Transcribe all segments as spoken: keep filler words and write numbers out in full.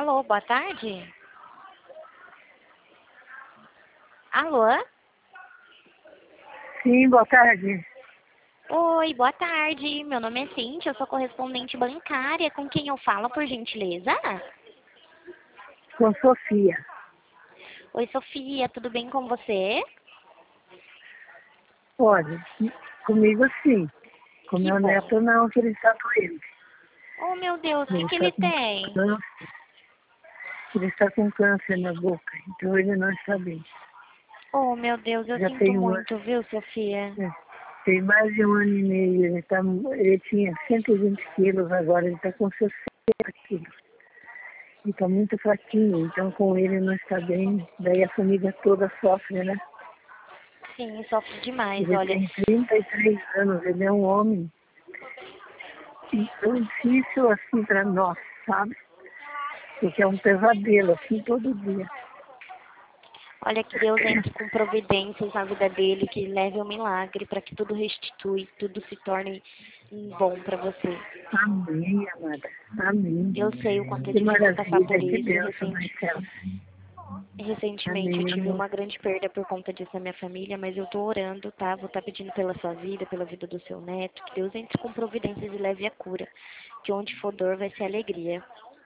Alô, boa tarde? Alô? Sim, boa tarde. Oi, boa tarde. Meu nome é Cíntia, eu sou correspondente bancária. Com quem eu falo, por gentileza? Com Sofia. Oi, Sofia, tudo bem com você? Olha, comigo sim. Com Que meu bom. neto não, que ele está doente. Oh, meu Deus, o que, Ele que está ele com tem? câncer. Ele está com câncer na boca, então ele não está bem. Oh, meu Deus, eu Já sinto tem um ano, muito, viu, Sofia? é, tem mais de um ano e meio. Ele, tá, ele tinha cento e vinte quilos, agora ele está com sessenta quilos. E está muito fraquinho, então com ele não está bem. Daí a família toda sofre, né? Sim, sofro demais, Ele olha. tem trinta e três anos, ele é um homem. Então, difícil assim para nós, sabe? Porque é um pesadelo, assim, todo dia. Olha que Deus entre com providências na vida dele, que leve um milagre para que tudo restitui, tudo se torne bom para você. Amém, amada. Amém. Eu sei o quanto é Que difícil passar por maravilha, que isso. bênção, Recente, Marcelo. recentemente eu Amém, tive amor. uma grande perda por conta disso na minha família, mas eu tô orando, tá? Vou estar pedindo pela sua vida, pela vida do seu neto, que Deus entre com providências e leve a cura. Que onde for dor vai ser alegria.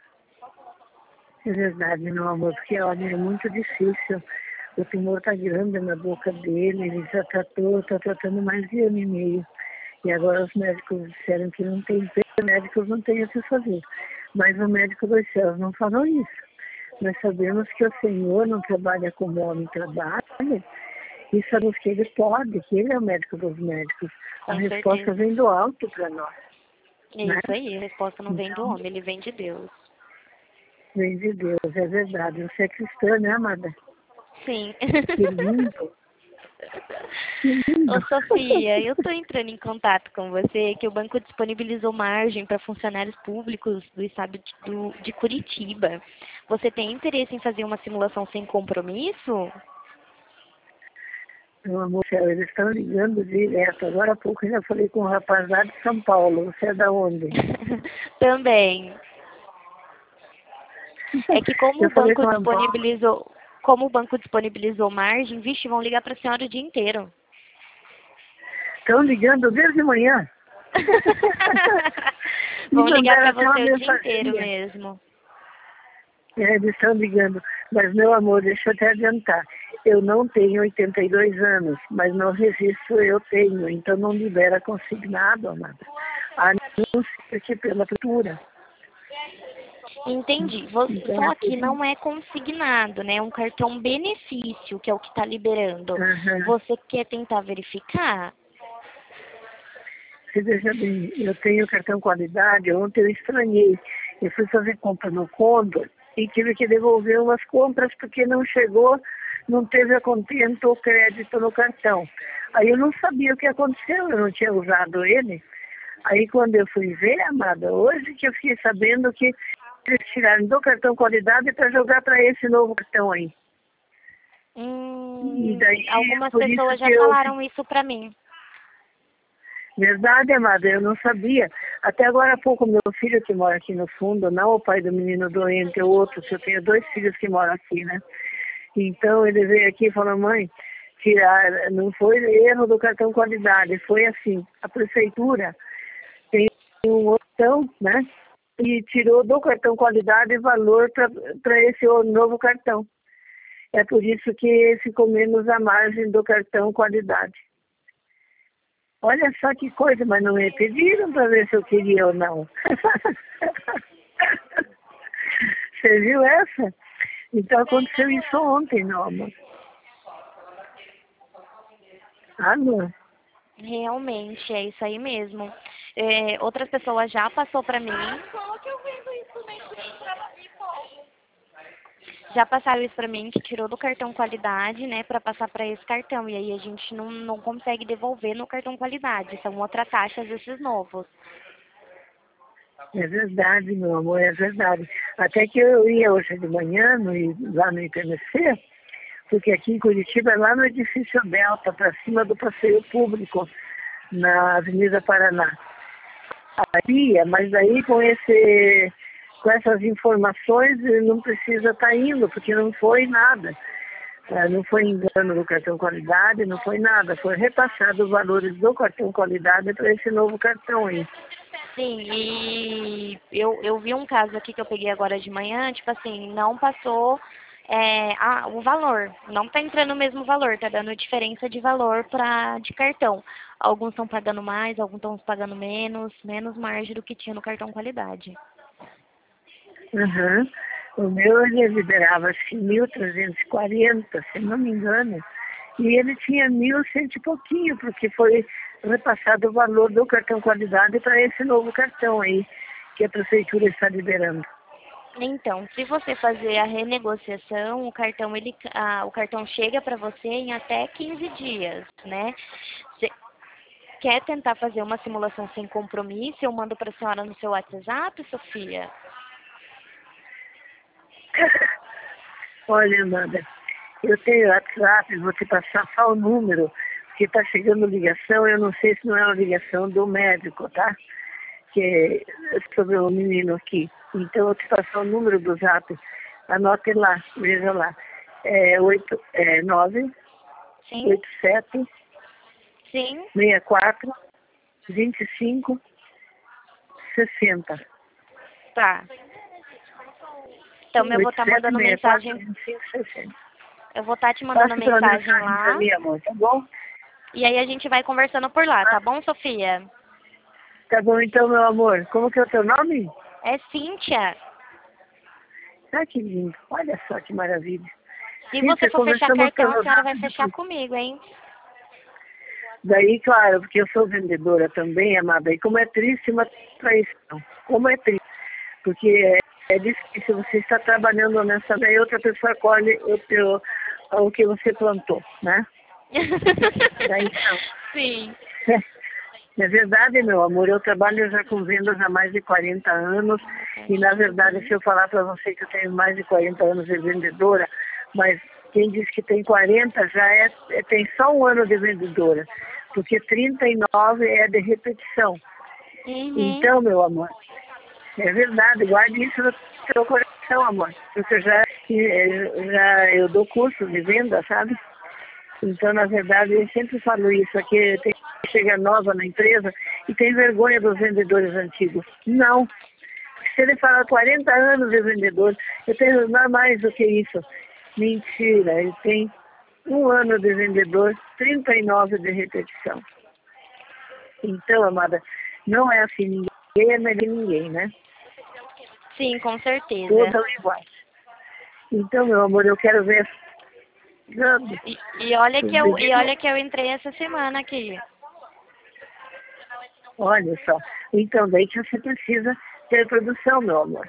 É verdade, meu amor, porque olha, é muito difícil. O tumor está grande na boca dele, ele já tratou, está tratando mais de ano e meio. E agora os médicos disseram que não tem, os médicos não têm o que fazer. Mas o médico dos céus não falou isso. Nós sabemos que o Senhor não trabalha como o homem trabalha, e sabemos que Ele pode, que Ele é o médico dos médicos. A Com resposta certeza. vem do alto para nós, É né? isso aí, a resposta não vem do Então, homem, ele vem de Deus. vem de Deus, é verdade. Você é cristã, né, amada? Sim. Que lindo, que Ô, lindo. Sofia, eu estou entrando em contato com você que o banco disponibilizou margem para funcionários públicos do estado de, do- de Curitiba. Você tem interesse em fazer uma simulação sem compromisso? Meu amor, céu, eles estão ligando direto. Agora há pouco eu já falei com um rapaz lá de São Paulo. Você é da onde? Também. É que como Eu o falei banco com São Paulo. disponibilizou, como o banco disponibilizou margem, vixe, vão ligar para a senhora o dia inteiro. Estão ligando desde manhã. Me Vão ligar mandaram para até uma você o dia inteiro mensaginha. mesmo. É, eles estão ligando. Mas, meu amor, deixa eu te adiantar. Eu não tenho oitenta e dois anos, mas no registro eu tenho. Então não libera consignado, amada. A não ser que pela prefeitura. Entendi. Vo- Então é Só por que isso. não é consignado, né? É um cartão benefício, que é o que está liberando. Aham. Você quer tentar verificar? Você veja bem, eu tenho cartão qualidade. Ontem eu estranhei. Eu fui fazer compra no Condor e tive que devolver umas compras porque não chegou, não teve a contento ou crédito no cartão. Aí eu não sabia o que aconteceu, eu não tinha usado ele. Aí quando eu fui ver, amada, hoje que eu fiquei sabendo que eles tiraram do cartão qualidade para jogar para esse novo cartão aí. E Hum, daí, algumas por isso pessoas que já eu falaram isso pra mim. Verdade, amada, eu não sabia. Até agora há pouco, meu filho que mora aqui no fundo, não o pai do menino doente, é o outro, que eu tenho dois filhos que moram aqui, né? Então ele veio aqui e falou, mãe, tirar, não foi erro do cartão qualidade, foi assim, a prefeitura tem um botão, né? E tirou do cartão qualidade valor para esse novo cartão. É por isso que ficou menos a margem do cartão qualidade. Olha só que coisa, mas não me pediram para ver se eu queria ou não. Você viu essa? Então aconteceu isso ontem, meu amor. Ah, não. Realmente, é isso aí mesmo. É, outras pessoas já passou pra mim. Já passaram isso pra mim, que tirou do cartão qualidade, né, pra passar pra esse cartão. E aí a gente não, não consegue devolver no cartão qualidade. São outras taxas esses novos. É verdade, meu amor, é verdade. Até que eu ia hoje de manhã no, lá no I P M C, porque aqui em Curitiba é lá no edifício Delta, para cima do passeio público, na Avenida Paraná. Aí, mas aí com esse, com essas informações não precisa estar indo, porque não foi nada. É, não foi engano do cartão qualidade, não foi nada. Foi repassado os valores do cartão qualidade para esse novo cartão aí. Sim, e eu, eu vi um caso aqui que eu peguei agora de manhã, tipo assim, não passou é, a, o valor, não tá entrando o mesmo valor, tá dando diferença de valor pra, de cartão. Alguns estão pagando mais, alguns estão pagando menos, menos margem do que tinha no cartão qualidade. Uhum. O meu ele liberava acho que mil trezentos e quarenta, se não me engano, e ele tinha mil cento e pouquinho, porque foi repassado o valor do cartão qualidade para esse novo cartão aí, que a prefeitura está liberando. Então, se você fazer a renegociação, o cartão, ele, ah, o cartão chega para você em até quinze dias, né? Você quer tentar fazer uma simulação sem compromisso? Eu mando para a senhora no seu WhatsApp, Sofia? Olha, Amanda, eu tenho WhatsApp, vou te passar só o número, porque está chegando ligação, eu não sei se não é uma ligação do médico, tá? Que é sobre o menino aqui. Então, eu vou te passar o número do Zap, anote lá, veja lá. É, oito, é nove Sim, oito sete sim, seis quatro vinte e cinco sessenta. tá. Então, eu vou estar mandando mensagem, vinte e cinco sessenta. eu vou estar te mandando Passa pela mensagem mensagem para lá, mim, amor, tá bom? e aí a gente vai conversando por lá, tá bom, Sofia? Tá bom então, meu amor. Como que é o teu nome? É Cíntia. Ah, que lindo. Olha só que maravilha. Se Sim, você for fechar conversamos cartão, a pelo senhora Zap vai fechar depois. comigo, hein? Daí, claro, porque eu sou vendedora também, amada. E como é triste uma traição. Como é triste. Porque é, é difícil você estar trabalhando nessa, daí outra pessoa colhe o, teu, o que você plantou, né? Daí não. Sim. É verdade, meu amor, eu trabalho já com vendas há mais de quarenta anos e, na verdade, se eu falar para você que eu tenho mais de quarenta anos de vendedora, mas quem diz que tem quarenta já é, é tem só um ano de vendedora, porque trinta e nove é de repetição. Uhum. Então, meu amor, é verdade, guarde isso no seu coração, amor, porque eu já, já eu dou curso de venda, sabe? Então, na verdade, eu sempre falo isso, aqui tem que chegar nova na empresa e tem vergonha dos vendedores antigos. Não. Se ele fala quarenta anos de vendedor, eu tenho não mais do que isso. Mentira, ele tem um ano de vendedor, trinta e nove de repetição. Então, amada, não é assim, ninguém é melhor que ninguém, né? Sim, com certeza. Todos são iguais. Então, meu amor, eu quero ver. E, e olha que eu e olha que eu entrei essa semana aqui. Olha só. Então, daí que você precisa ter produção, meu amor.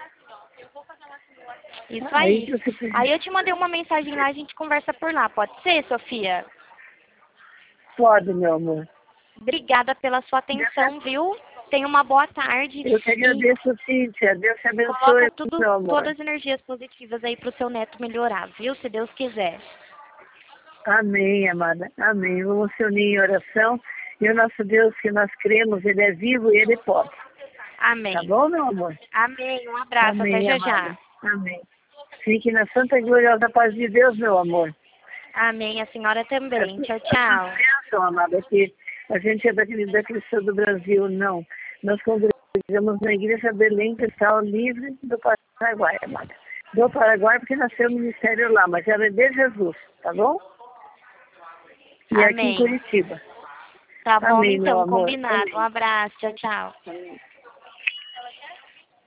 Isso Aí, aí. que você precisa... Aí eu te mandei uma mensagem lá, a gente conversa por lá. Pode ser, Sofia? Pode, meu amor. Obrigada pela sua atenção, viu? Tenha uma boa tarde. Eu que agradeço, E Cíntia. Deus te abençoe, coloca tudo, meu amor. todas as energias positivas aí pro seu neto melhorar, viu? Se Deus quiser. Amém, amada. Amém. Vamos se unir em oração. E o nosso Deus, que nós cremos, Ele é vivo e Ele pode. Amém. Tá bom, meu amor? Amém. Um abraço. Amém, Até já amada. já. Amém. Fique na santa e gloriosa paz de Deus, meu amor. Amém. A senhora também. Tchau, tchau. Bênção, amada, que a gente é daquele, da Cristã do Brasil, não. Nós congregamos na Igreja Belém Cristal Livre do Paraguai, amada. Do Paraguai, porque nasceu o ministério lá, mas ela é de Jesus, tá bom? E Amém. aqui em Curitiba. Tá bom, Amém, meu então, amor. combinado. Amém. Um abraço. Tchau, tchau. Amém.